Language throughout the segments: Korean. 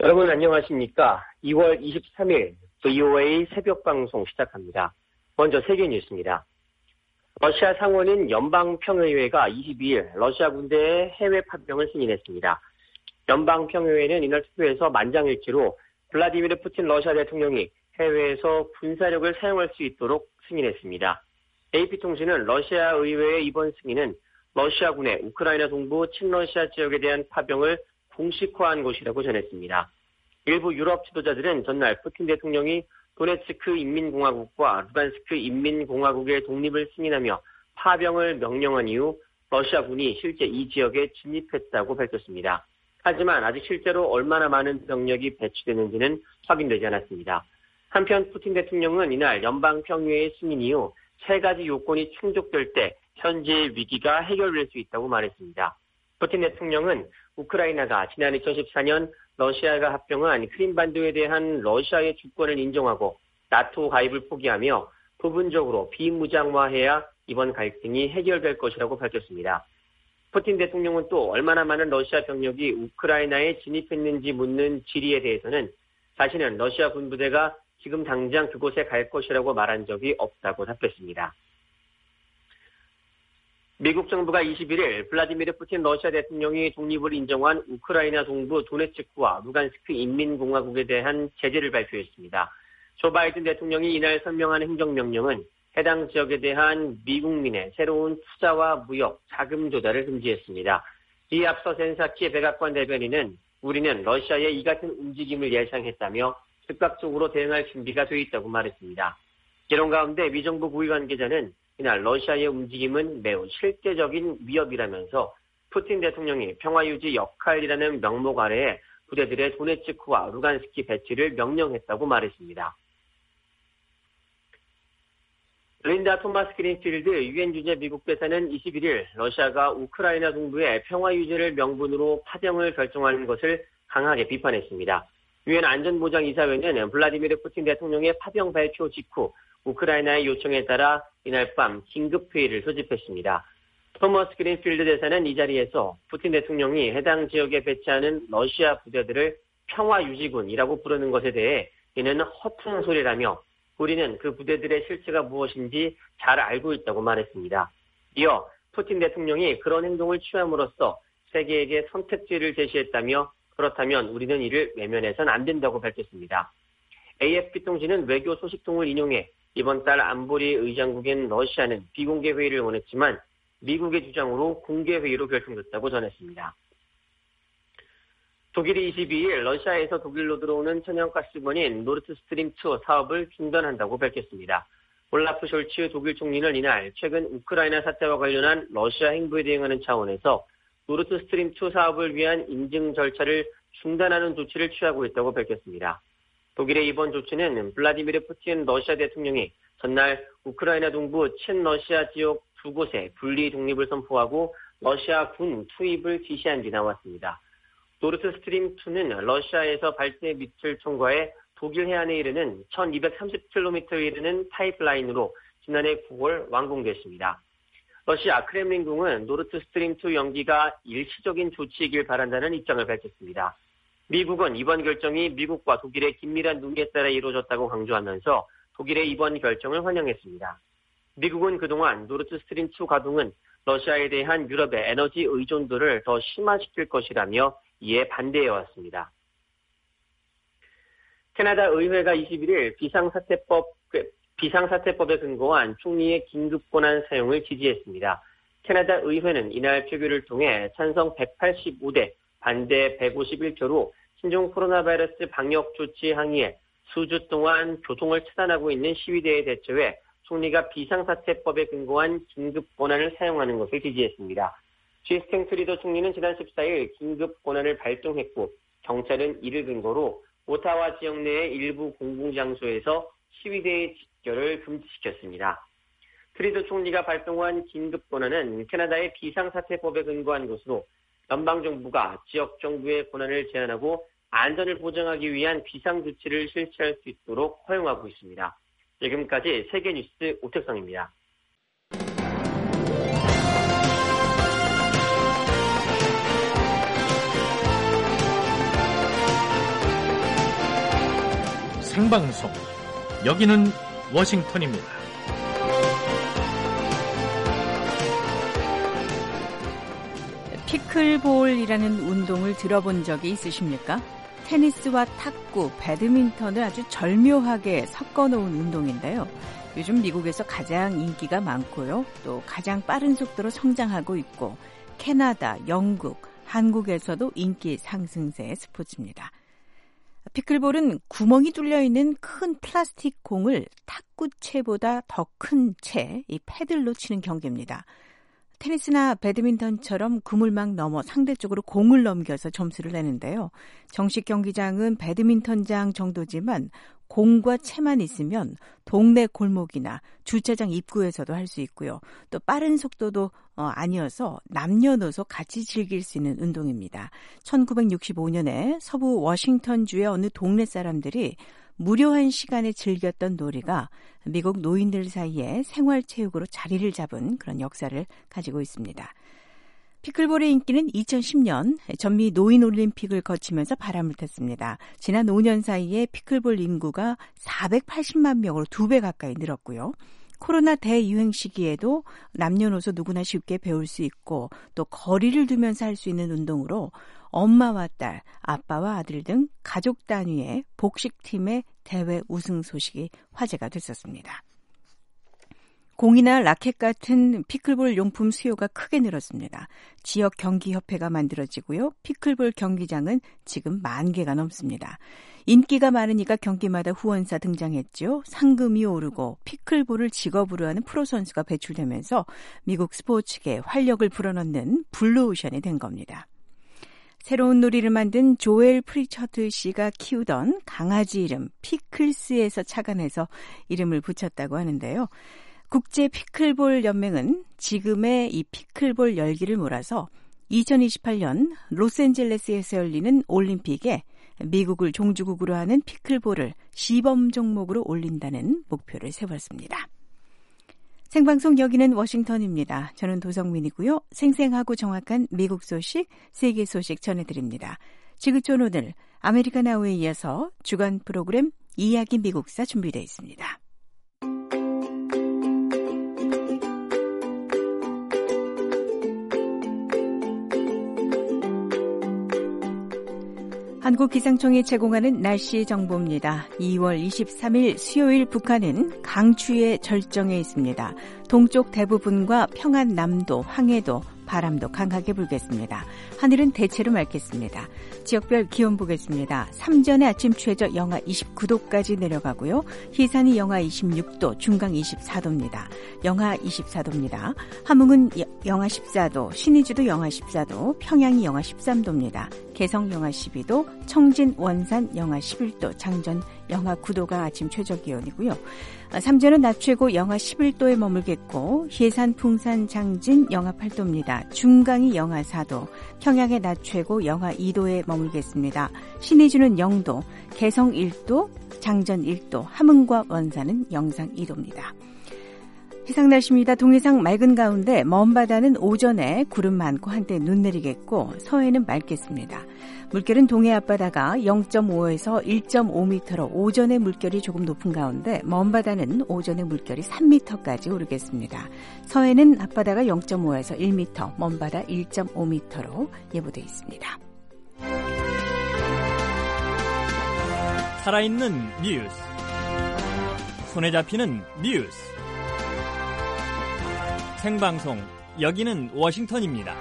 여러분 안녕하십니까? 2월 23일 VOA 새벽 방송 시작합니다. 먼저 세계 뉴스입니다. 러시아 상원인 연방평의회가 22일 러시아 군대의 해외 파병을 승인했습니다. 연방평의회는 이날 투표에서 만장일치로 블라디미르 푸틴 러시아 대통령이 해외에서 군사력을 사용할 수 있도록 승인했습니다. AP통신은 러시아 의회의 이번 승인은 러시아군의 우크라이나 동부 친러시아 지역에 대한 파병을 공식화한 것이라고 전했습니다. 일부 유럽 지도자들은 전날 푸틴 대통령이 도네츠크 인민공화국과 루간스크 인민공화국의 독립을 승인하며 파병을 명령한 이후 러시아군이 실제 이 지역에 진입했다고 밝혔습니다. 하지만 아직 실제로 얼마나 많은 병력이 배치되는지는 확인되지 않았습니다. 한편 푸틴 대통령은 이날 연방평의회의 승인 이후 세 가지 요건이 충족될 때 현재의 위기가 해결될 수 있다고 말했습니다. 푸틴 대통령은 우크라이나가 지난 2014년 러시아가 합병한 크림반도에 대한 러시아의 주권을 인정하고 나토 가입을 포기하며 부분적으로 비무장화해야 이번 갈등이 해결될 것이라고 밝혔습니다. 푸틴 대통령은 또 얼마나 많은 러시아 병력이 우크라이나에 진입했는지 묻는 질의에 대해서는 자신은 러시아 군부대가 지금 당장 그곳에 갈 것이라고 말한 적이 없다고 답했습니다. 미국 정부가 21일 블라디미르 푸틴 러시아 대통령이 독립을 인정한 우크라이나 동부 도네츠크와 루간스크 인민공화국에 대한 제재를 발표했습니다. 조 바이든 대통령이 이날 설명한 행정명령은 해당 지역에 대한 미국민의 새로운 투자와 무역, 자금 조달을 금지했습니다. 이에 앞서 젠사키 백악관 대변인은 우리는 러시아의 이 같은 움직임을 예상했다며 즉각적으로 대응할 준비가 돼 있다고 말했습니다. 이런 가운데 미정부 고위 관계자는 이날 러시아의 움직임은 매우 실제적인 위협이라면서 푸틴 대통령이 평화유지 역할이라는 명목 아래에 부대들의 도네츠크와 루간스키 배치를 명령했다고 말했습니다. 린다 토마스 그린필드 유엔 주재 미국 대사는 21일 러시아가 우크라이나 동부의 평화유지를 명분으로 파병을 결정하는 것을 강하게 비판했습니다. 유엔 안전보장이사회는 블라디미르 푸틴 대통령의 파병 발표 직후 우크라이나의 요청에 따라 이날 밤 긴급회의를 소집했습니다. 토머스 그린필드 대사는 이 자리에서 푸틴 대통령이 해당 지역에 배치하는 러시아 부대들을 평화유지군이라고 부르는 것에 대해 이는 허튼 소리라며 우리는 그 부대들의 실체가 무엇인지 잘 알고 있다고 말했습니다. 이어 푸틴 대통령이 그런 행동을 취함으로써 세계에게 선택지를 제시했다며 그렇다면 우리는 이를 외면해서는 안 된다고 밝혔습니다. AFP통신은 외교 소식통을 인용해 이번 달 안보리 의장국인 러시아는 비공개 회의를 원했지만 미국의 주장으로 공개 회의로 결정됐다고 전했습니다. 독일이 22일 러시아에서 독일로 들어오는 천연가스관인 노르트스트림2 사업을 중단한다고 밝혔습니다. 올라프 숄츠 독일 총리는 이날 최근 우크라이나 사태와 관련한 러시아 행보에 대응하는 차원에서 노르트스트림2 사업을 위한 인증 절차를 중단하는 조치를 취하고 있다고 밝혔습니다. 독일의 이번 조치는 블라디미르 푸틴 러시아 대통령이 전날 우크라이나 동부 친러시아 지역 두 곳에 분리 독립을 선포하고 러시아 군 투입을 지시한 뒤 나왔습니다. 노르트스트림2는 러시아에서 발트해 밑을 통과해 독일 해안에 이르는 1230km에 이르는 파이프라인으로 지난해 9월 완공됐습니다. 러시아 크렘린궁은 노르트스트림2 연기가 일시적인 조치이길 바란다는 입장을 밝혔습니다. 미국은 이번 결정이 미국과 독일의 긴밀한 논의에 따라 이루어졌다고 강조하면서 독일의 이번 결정을 환영했습니다. 미국은 그동안 노르트스트림2 가동은 러시아에 대한 유럽의 에너지 의존도를 더 심화시킬 것이라며 이에 반대해왔습니다. 캐나다 의회가 21일 비상사태법에 근거한 총리의 긴급권한 사용을 지지했습니다. 캐나다 의회는 이날 표결을 통해 찬성 185대, 반대 151표로 신종 코로나 바이러스 방역 조치 항의에 수주 동안 교통을 차단하고 있는 시위대에 대처해 총리가 비상사태법에 근거한 긴급권한을 사용하는 것을 지지했습니다. 주스틴 트루도 총리는 지난 14일 긴급권한을 발동했고 경찰은 이를 근거로 오타와 지역 내의 일부 공공장소에서 시위대의 집결을 금지시켰습니다. 트루도 총리가 발동한 긴급권한은 캐나다의 비상사태법에 근거한 것으로 연방정부가 지역정부의 권한을 제한하고 안전을 보장하기 위한 비상조치를 실시할 수 있도록 허용하고 있습니다. 지금까지 세계뉴스 오택성입니다. 생방송. 여기는 워싱턴입니다. 피클볼이라는 운동을 들어본 적이 있으십니까? 테니스와 탁구, 배드민턴을 아주 절묘하게 섞어놓은 운동인데요. 요즘 미국에서 가장 인기가 많고요. 또 가장 빠른 속도로 성장하고 있고 캐나다, 영국, 한국에서도 인기 상승세의 스포츠입니다. 피클볼은 구멍이 뚫려있는 큰 플라스틱 공을 탁구채보다 더 큰 채, 이 패들로 치는 경기입니다. 테니스나 배드민턴처럼 그물망 넘어 상대쪽으로 공을 넘겨서 점수를 내는데요. 정식 경기장은 배드민턴장 정도지만 공과 채만 있으면 동네 골목이나 주차장 입구에서도 할 수 있고요. 또 빠른 속도도 아니어서 남녀노소 같이 즐길 수 있는 운동입니다. 1965년에 서부 워싱턴주의 어느 동네 사람들이 무료한 시간에 즐겼던 놀이가 미국 노인들 사이에 생활체육으로 자리를 잡은 그런 역사를 가지고 있습니다. 피클볼의 인기는 2010년 전미 노인올림픽을 거치면서 바람을 탔습니다. 지난 5년 사이에 피클볼 인구가 480만 명으로 2배 가까이 늘었고요. 코로나 대유행 시기에도 남녀노소 누구나 쉽게 배울 수 있고 또 거리를 두면서 할 수 있는 운동으로 엄마와 딸, 아빠와 아들 등 가족 단위의 복식팀의 대회 우승 소식이 화제가 됐었습니다. 공이나 라켓 같은 피클볼 용품 수요가 크게 늘었습니다. 지역 경기협회가 만들어지고요. 피클볼 경기장은 지금 10,000개가 넘습니다. 인기가 많으니까 경기마다 후원사 등장했죠. 상금이 오르고 피클볼을 직업으로 하는 프로 선수가 배출되면서 미국 스포츠계에 활력을 불어넣는 블루오션이 된 겁니다. 새로운 놀이를 만든 조엘 프리처트 씨가 키우던 강아지 이름 피클스에서 착안해서 이름을 붙였다고 하는데요. 국제 피클볼 연맹은 지금의 이 피클볼 열기를 몰아서 2028년 로스앤젤레스에서 열리는 올림픽에 미국을 종주국으로 하는 피클볼을 시범 종목으로 올린다는 목표를 세웠습니다. 생방송 여기는 워싱턴입니다. 저는 도성민이고요. 생생하고 정확한 미국 소식, 세계 소식 전해드립니다. 지구촌 오늘 아메리카나우에 이어서 주간 프로그램 이야기 미국사 준비되어 있습니다. 한국기상청이 제공하는 날씨 정보입니다. 2월 23일 수요일 북한은 강추위의 절정에 있습니다. 동쪽 대부분과 평안남도, 황해도, 바람도 강하게 불겠습니다. 하늘은 대체로 맑겠습니다. 지역별 기온 보겠습니다. 삼전의 아침 최저 영하 29도까지 내려가고요. 희산이 영하 26도, 중강 24도입니다. 영하 24도입니다. 함흥은 영하 14도, 신의주도 영하 14도, 평양이 영하 13도입니다. 개성 영하 12도, 청진, 원산 영하 11도, 장전 영하 9도가 아침 최저 기온이고요. 삼전은 낮 최고 영하 11도에 머물겠고 해산, 풍산, 장진 영하 8도입니다. 중강이 영하 4도, 평양의 낮 최고 영하 2도에 머물겠습니다. 신의주는 0도, 개성 1도, 장전 1도, 함흥과 원산은 영상 2도입니다. 해상 날씨입니다. 동해상 맑은 가운데 먼 바다는 오전에 구름 많고 한때 눈 내리겠고 서해는 맑겠습니다. 물결은 동해 앞바다가 0.5에서 1.5m로 오전에 물결이 조금 높은 가운데 먼 바다는 오전에 물결이 3m까지 오르겠습니다. 서해는 앞바다가 0.5에서 1m, 먼 바다 1.5m로 예보되어 있습니다. 살아있는 뉴스, 손에 잡히는 뉴스, 생방송 여기는 워싱턴입니다.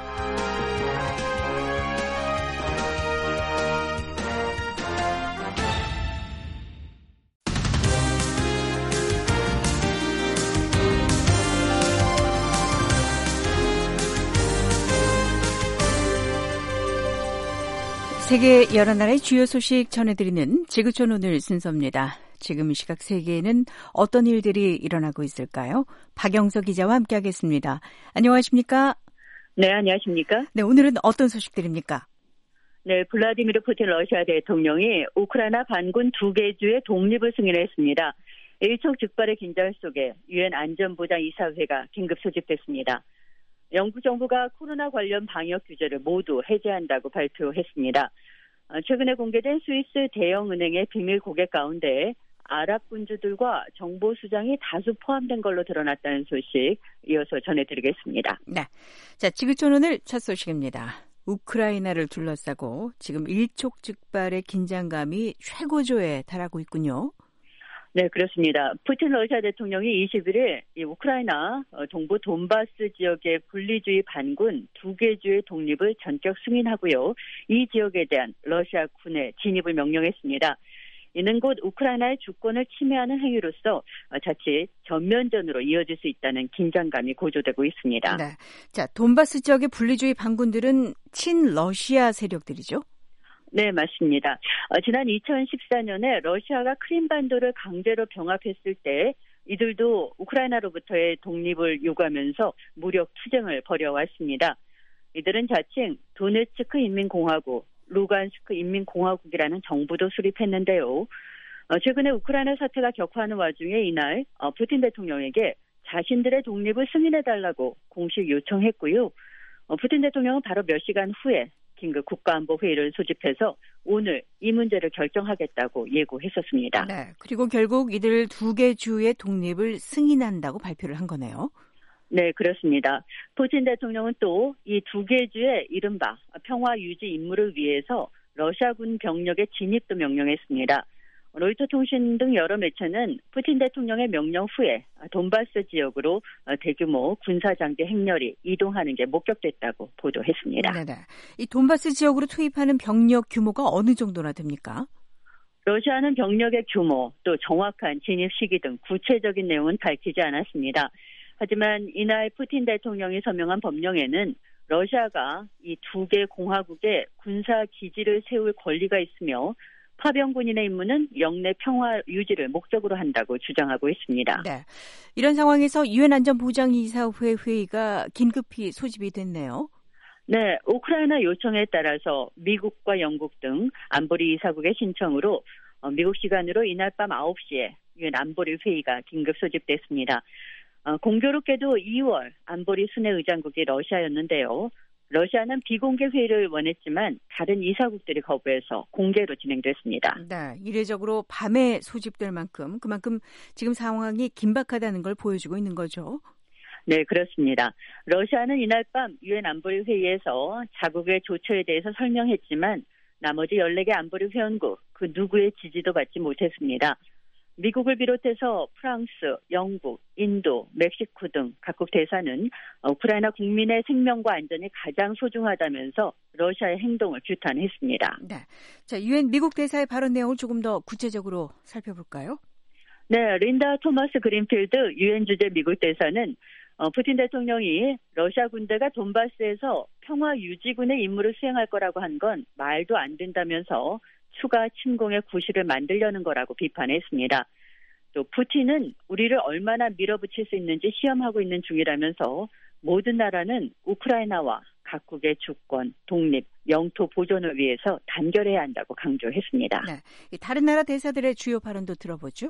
세계 여러 나라의 주요 소식 전해드리는 지구촌 오늘 순서입니다. 지금 이 시각 세계에는 어떤 일들이 일어나고 있을까요? 박영석 기자와 함께하겠습니다. 안녕하십니까? 네, 안녕하십니까? 네, 오늘은 어떤 소식들입니까? 네, 블라디미르 푸틴 러시아 대통령이 우크라이나 반군 2개 주의 독립을 승인했습니다. 일촉즉발의 긴장 속에 유엔 안전보장 이사회가 긴급 소집됐습니다. 영국 정부가 코로나 관련 방역 규제를 모두 해제한다고 발표했습니다. 최근에 공개된 스위스 대형은행의 비밀 고객 가운데 아랍 군주들과 정보 수장이 다수 포함된 걸로 드러났다는 소식 이어서 전해드리겠습니다. 네, 자 지구촌 오늘 첫 소식입니다. 우크라이나를 둘러싸고 지금 일촉즉발의 긴장감이 최고조에 달하고 있군요. 네, 그렇습니다. 푸틴 러시아 대통령이 21일 이 우크라이나 동부 돈바스 지역의 분리주의 반군 두 개 주의 독립을 전격 승인하고요. 이 지역에 대한 러시아 군의 진입을 명령했습니다. 이는 곧 우크라이나의 주권을 침해하는 행위로서 자칫 전면전으로 이어질 수 있다는 긴장감이 고조되고 있습니다. 네, 자 돈바스 지역의 분리주의 반군들은 친러시아 세력들이죠? 네, 맞습니다. 지난 2014년에 러시아가 크림반도를 강제로 병합했을 때 이들도 우크라이나로부터의 독립을 요구하면서 무력 투쟁을 벌여왔습니다. 이들은 자칭 도네츠크 인민공화국, 루간스크 인민공화국이라는 정부도 수립했는데요. 최근에 우크라이나 사태가 격화하는 와중에 이날 푸틴 대통령에게 자신들의 독립을 승인해달라고 공식 요청했고요. 푸틴 대통령은 바로 몇 시간 후에 긴급 국가안보회의를 소집해서 오늘 이 문제를 결정하겠다고 예고했었습니다. 네, 그리고 결국 이들 두 개 주의 독립을 승인한다고 발표를 한 거네요. 네, 그렇습니다. 푸틴 대통령은 또 이 두 개 주의 이른바 평화 유지 임무를 위해서 러시아군 병력의 진입도 명령했습니다. 로이터 통신 등 여러 매체는 푸틴 대통령의 명령 후에 돈바스 지역으로 대규모 군사장비 행렬이 이동하는 게 목격됐다고 보도했습니다. 네네. 이 돈바스 지역으로 투입하는 병력 규모가 어느 정도나 됩니까? 러시아는 병력의 규모, 또 정확한 진입 시기 등 구체적인 내용은 밝히지 않았습니다. 하지만 이날 푸틴 대통령이 서명한 법령에는 러시아가 이 두 개 공화국에 군사 기지를 세울 권리가 있으며 파병군인의 임무는 영내 평화 유지를 목적으로 한다고 주장하고 있습니다. 네, 이런 상황에서 유엔 안전보장이사회 회의가 긴급히 소집이 됐네요. 네, 우크라이나 요청에 따라서 미국과 영국 등 안보리 이사국의 신청으로 미국 시간으로 이날 밤 9시에 유엔 안보리 회의가 긴급 소집됐습니다. 공교롭게도 2월 안보리 순회 의장국이 러시아였는데요. 러시아는 비공개 회의를 원했지만 다른 이사국들이 거부해서 공개로 진행됐습니다. 네, 이례적으로 밤에 소집될 만큼 그만큼 지금 상황이 긴박하다는 걸 보여주고 있는 거죠. 네, 그렇습니다. 러시아는 이날 밤 유엔 안보리 회의에서 자국의 조처에 대해서 설명했지만 나머지 14개 안보리 회원국 그 누구의 지지도 받지 못했습니다. 미국을 비롯해서 프랑스, 영국, 인도, 멕시코 등 각국 대사는 우크라이나 국민의 생명과 안전이 가장 소중하다면서 러시아의 행동을 규탄했습니다. 네, 자 유엔 미국 대사의 발언 내용을 조금 더 구체적으로 살펴볼까요? 네, 린다 토마스 그린필드 유엔 주재 미국 대사는 푸틴 대통령이 러시아 군대가 돈바스에서 평화 유지군의 임무를 수행할 거라고 한 건 말도 안 된다면서 추가 침공의 구실을 만들려는 거라고 비판했습니다. 또 푸틴은 우리를 얼마나 밀어붙일 수 있는지 시험하고 있는 중이라면서 모든 나라는 우크라이나와 각국의 주권, 독립, 영토 보존을 위해서 단결해야 한다고 강조했습니다. 네, 다른 나라 대사들의 주요 발언도 들어보죠.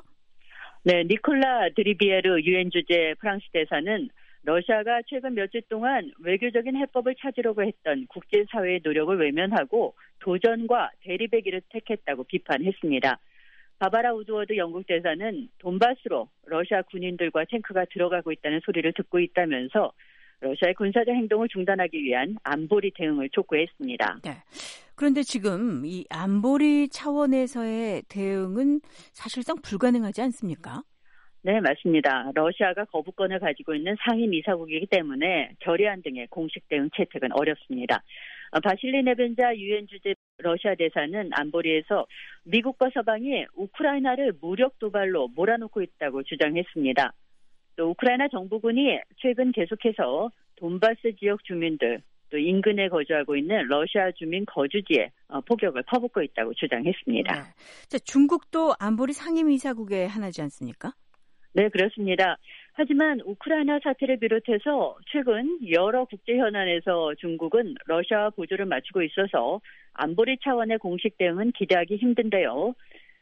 네, 니콜라 드리비에르 유엔 주재 프랑스 대사는 러시아가 최근 몇 주 동안 외교적인 해법을 찾으려고 했던 국제사회의 노력을 외면하고 도전과 대립의 길을 택했다고 비판했습니다. 바바라 우드워드 영국 대사는 돈바스로 러시아 군인들과 탱크가 들어가고 있다는 소리를 듣고 있다면서 러시아의 군사적 행동을 중단하기 위한 안보리 대응을 촉구했습니다. 네. 그런데 지금 이 안보리 차원에서의 대응은 사실상 불가능하지 않습니까? 네, 맞습니다. 러시아가 거부권을 가지고 있는 상임 이사국이기 때문에 결의안 등의 공식 대응 채택은 어렵습니다. 바실리 네벤자 유엔 주재 러시아 대사는 안보리에서 미국과 서방이 우크라이나를 무력 도발로 몰아놓고 있다고 주장했습니다. 또 우크라이나 정부군이 최근 계속해서 돈바스 지역 주민들 또 인근에 거주하고 있는 러시아 주민 거주지에 폭격을 퍼붓고 있다고 주장했습니다. 네. 자, 중국도 안보리 상임이사국의 하나지 않습니까? 네, 그렇습니다. 하지만 우크라이나 사태를 비롯해서 최근 여러 국제 현안에서 중국은 러시아와 보조를 맞추고 있어서 안보리 차원의 공식 대응은 기대하기 힘든데요.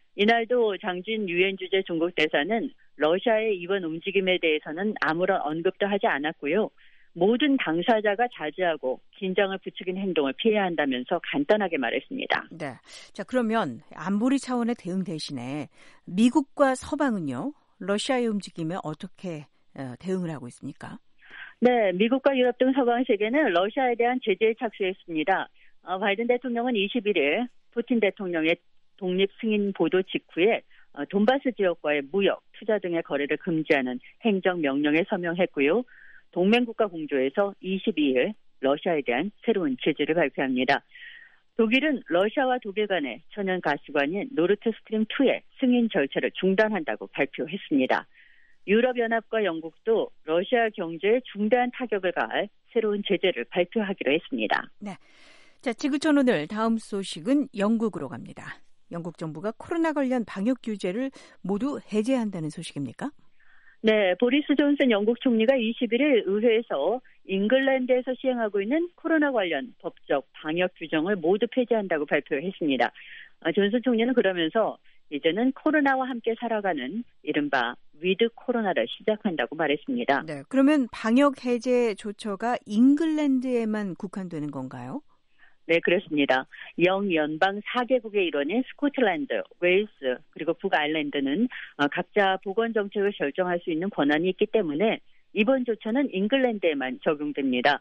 이날도 장진 유엔 주재 중국 대사는 러시아의 이번 움직임에 대해서는 아무런 언급도 하지 않았고요. 모든 당사자가 자제하고 긴장을 부추긴 행동을 피해야 한다면서 간단하게 말했습니다. 네. 자, 그러면 안보리 차원의 대응 대신에 미국과 서방은요, 러시아의 움직임에 어떻게 대응을 하고 있습니까? 네, 미국과 유럽 등 서방 세계는 러시아에 대한 제재에 착수했습니다. 바이든 대통령은 21일 푸틴 대통령의 독립 승인 보도 직후에 돈바스 지역과의 무역, 투자 등의 거래를 금지하는 행정명령에 서명했고요. 동맹국가 공조에서 22일 러시아에 대한 새로운 제재를 발표합니다. 독일은 러시아와 독일 간의 천연가스관인 노르트스트림2의 승인 절차를 중단한다고 발표했습니다. 유럽연합과 영국도 러시아 경제에 중대한 타격을 가할 새로운 제재를 발표하기로 했습니다. 네. 자, 지구촌 오늘 다음 소식은 영국으로 갑니다. 영국 정부가 코로나 관련 방역 규제를 모두 해제한다는 소식입니까? 네, 보리스 존슨 영국 총리가 21일 의회에서 잉글랜드에서 시행하고 있는 코로나 관련 법적 방역 규정을 모두 폐지한다고 발표했습니다. 존슨 총리는 그러면서 이제는 코로나와 함께 살아가는 이른바 위드 코로나를 시작한다고 말했습니다. 네, 그러면 방역 해제 조처가 잉글랜드에만 국한되는 건가요? 네, 그렇습니다. 영연방 4개국의 일원인 스코틀랜드, 웨일스, 그리고 북아일랜드는 각자 보건정책을 결정할 수 있는 권한이 있기 때문에 이번 조처는 잉글랜드에만 적용됩니다.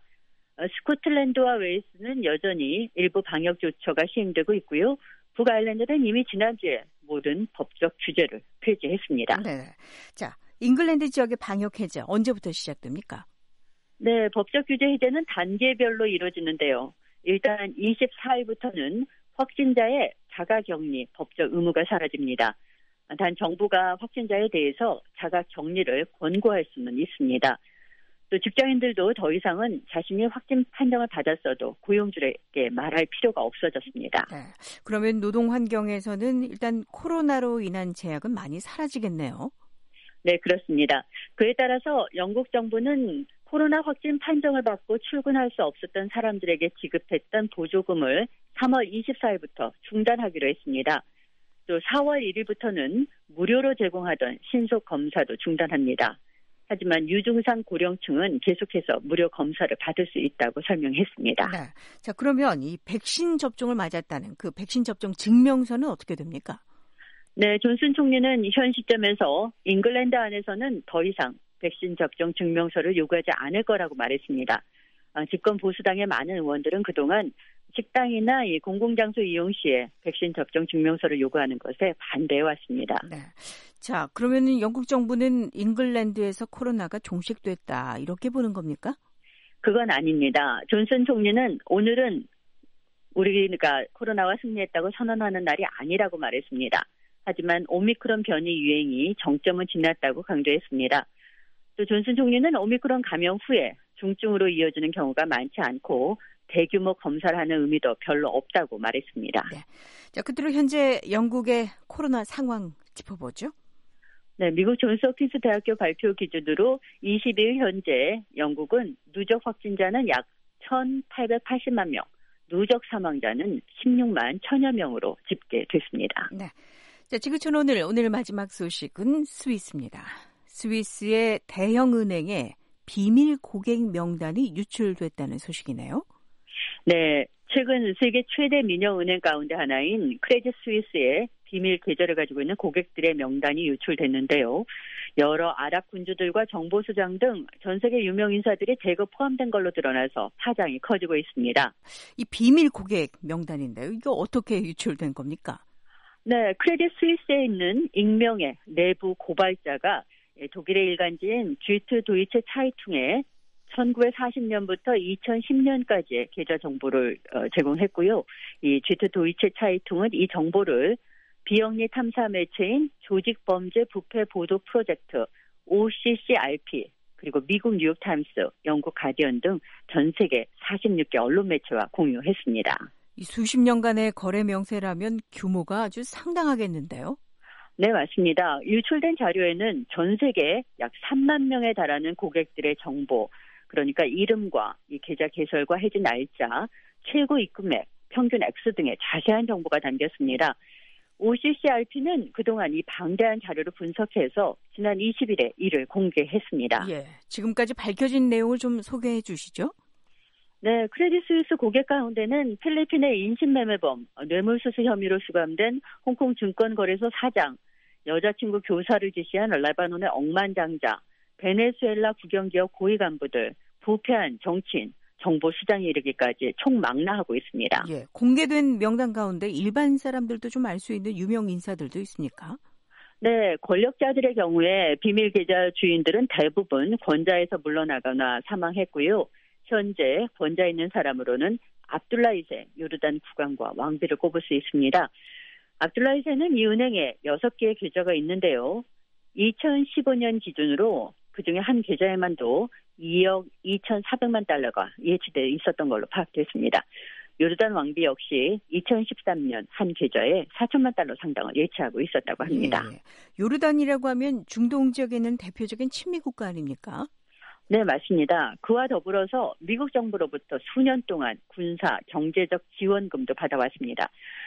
스코틀랜드와 웨일스는 여전히 일부 방역 조처가 시행되고 있고요. 북아일랜드는 이미 지난주에 모든 법적 규제를 폐지했습니다. 네. 자, 잉글랜드 지역의 방역 해제 언제부터 시작됩니까? 네, 법적 규제 해제는 단계별로 이루어지는데요. 일단 24일부터는 확진자의 자가격리 법적 의무가 사라집니다. 단 정부가 확진자에 대해서 자가격리를 권고할 수는 있습니다. 또 직장인들도 더 이상은 자신이 확진 판정을 받았어도 고용주에게 말할 필요가 없어졌습니다. 네. 그러면 노동 환경에서는 일단 코로나로 인한 제약은 많이 사라지겠네요. 네, 그렇습니다. 그에 따라서 영국 정부는 코로나 확진 판정을 받고 출근할 수 없었던 사람들에게 지급했던 보조금을 3월 24일부터 중단하기로 했습니다. 또 4월 1일부터는 무료로 제공하던 신속 검사도 중단합니다. 하지만 유증상 고령층은 계속해서 무료 검사를 받을 수 있다고 설명했습니다. 네. 자, 그러면 이 백신 접종을 맞았다는 그 백신 접종 증명서는 어떻게 됩니까? 네, 존슨 총리는 현 시점에서 잉글랜드 안에서는 더 이상 백신 접종 증명서를 요구하지 않을 거라고 말했습니다. 집권 보수당의 많은 의원들은 그동안 식당이나 이 공공장소 이용 시에 백신 접종 증명서를 요구하는 것에 반대해왔습니다. 네. 자, 그러면 영국 정부는 잉글랜드에서 코로나가 종식됐다 이렇게 보는 겁니까? 그건 아닙니다. 존슨 총리는 오늘은 우리가 코로나와 승리했다고 선언하는 날이 아니라고 말했습니다. 하지만 오미크론 변이 유행이 정점은 지났다고 강조했습니다. 또 존슨 총리는 오미크론 감염 후에 중증으로 이어지는 경우가 많지 않고 대규모 검사를 하는 의미도 별로 없다고 말했습니다. 네. 자, 끝으로 현재 영국의 코로나 상황 짚어보죠. 네, 미국 존스홉킨스 대학교 발표 기준으로 22일 현재 영국은 누적 확진자는 약 1,880만 명, 누적 사망자는 16만 1,000여 명으로 집계됐습니다. 네. 자, 지구촌 오늘 마지막 소식은 스위스입니다. 스위스의 대형 은행에 비밀 고객 명단이 유출됐다는 소식이네요. 네, 최근 세계 최대 민영 은행 가운데 하나인 크레딧 스위스의 비밀 계좌를 가지고 있는 고객들의 명단이 유출됐는데요. 여러 아랍 군주들과 정보수장 등 전 세계 유명 인사들이 대거 포함된 걸로 드러나서 파장이 커지고 있습니다. 이 비밀 고객 명단인데요. 이거 어떻게 유출된 겁니까? 네, 크레딧 스위스에 있는 익명의 내부 고발자가 독일의 일간지인 쥐트 도이체 차이퉁에 1940년부터 2010년까지의 계좌 정보를 제공했고요. 이 쥐트 도이체 차이퉁은 이 정보를 비영리 탐사 매체인 조직범죄 부패 보도 프로젝트 OCCRP 그리고 미국 뉴욕타임스, 영국 가디언 등 전 세계 46개 언론 매체와 공유했습니다. 이 수십 년간의 거래 명세라면 규모가 아주 상당하겠는데요. 네, 맞습니다. 유출된 자료에는 전 세계 약 3만 명에 달하는 고객들의 정보, 그러니까 이름과 이 계좌 개설과 해지 날짜, 최고 입금액, 평균 액수 등의 자세한 정보가 담겼습니다. OCCRP는 그동안 이 방대한 자료를 분석해서 지난 20일에 이를 공개했습니다. 예, 지금까지 밝혀진 내용을 좀 소개해 주시죠. 네, 크레딧 스위스 고객 가운데는 필리핀의 인신매매범, 뇌물수수 혐의로 수감된 홍콩 증권거래소 사장, 여자친구 교사를 지시한 레바논의 억만장자, 베네수엘라 국영기업 고위 간부들, 부패한 정치인, 정보수장에 이르기까지 총망라하고 있습니다. 예, 공개된 명단 가운데 일반 사람들도 좀 알 수 있는 유명 인사들도 있습니까? 네, 권력자들의 경우에 비밀 계좌 주인들은 대부분 권자에서 물러나거나 사망했고요. 현재 권자 있는 사람으로는 압둘라 2세 요르단 국왕과 왕비를 꼽을 수 있습니다. 압둘라 2세는 이 은행에 6개의 계좌가 있는데요. 2015년 기준으로 그중에 한 계좌에만도 2억 2,400만 달러가 예치돼 있었던 걸로 파악됐습니다. 요르단 왕비 역시 2013년 한 계좌에 4천만 달러 상당을 예치하고 있었다고 합니다. 예, 요르단이라고 하면 중동 지역에는 대표적인 친미 국가 아닙니까? 네, 맞습니다. 그와 더불어서 미국 정부로부터 수년 동안 군사, 경제적 지원금도 받아왔습니다.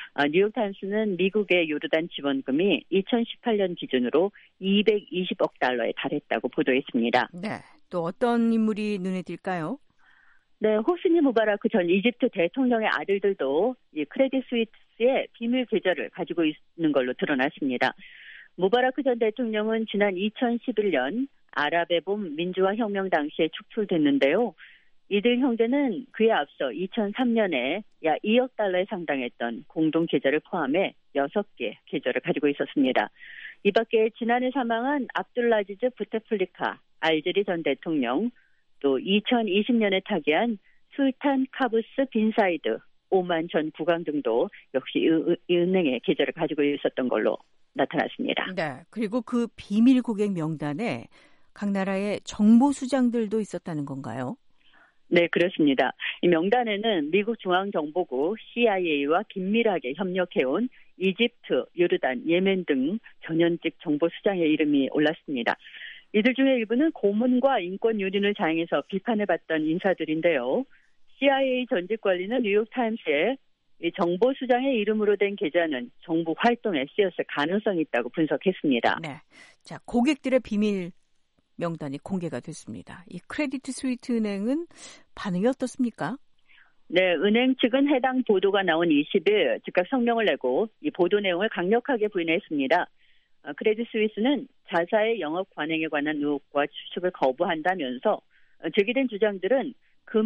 뉴욕타임스는 미국의 요르단 지원금이 2018년 기준으로 220억 달러에 달했다고 보도했습니다. 네, 또 어떤 인물이 눈에 띌까요? 네, 호스니 무바라크 전 이집트 대통령의 아들들도 이 크레딧 스위스의 비밀 계좌를 가지고 있는 걸로 드러났습니다. 무바라크 전 대통령은 지난 2011년 아랍의 봄 민주화 혁명 당시에 축출됐는데요. 이들 형제는 그에 앞서 2003년에 약 2억 달러에 상당했던 공동 계좌를 포함해 6개 계좌를 가지고 있었습니다. 이 밖에 지난해 사망한 압둘라지즈 부테플리카 알제리 전 대통령, 또 2020년에 타계한 술탄 카부스 빈 사이드 오만 전 국왕 등도 역시 이 은행에 계좌를 가지고 있었던 걸로 나타났습니다. 네, 그리고 그 비밀 고객 명단에 각 나라의 정보수장들도 있었다는 건가요? 네, 그렇습니다. 이 명단에는 미국 중앙정보국 CIA와 긴밀하게 협력해온 이집트, 요르단, 예멘 등 전현직 정보수장의 이름이 올랐습니다. 이들 중에 일부는 고문과 인권 유린을 자행해서 비판을 받던 인사들인데요. CIA 전직 관리는 뉴욕타임스에 이 정보수장의 이름으로 된 계좌는 정부 활동에 쓰였을 가능성이 있다고 분석했습니다. 네, 자, 고객들의 비밀 명단이 공개가 됐습니다. 이 크레디트 스위스 은행은 반응이 어떻습니까? 네, 은행 측은 해당 보도가 나온 20일 즉각 성명을 내고 이 보도 내용을 강력하게 부인했습니다. 크레딧 스위스는 자사의 영업 관행에 관한 의혹과 추측을 거부한다면서 제기된 주장들은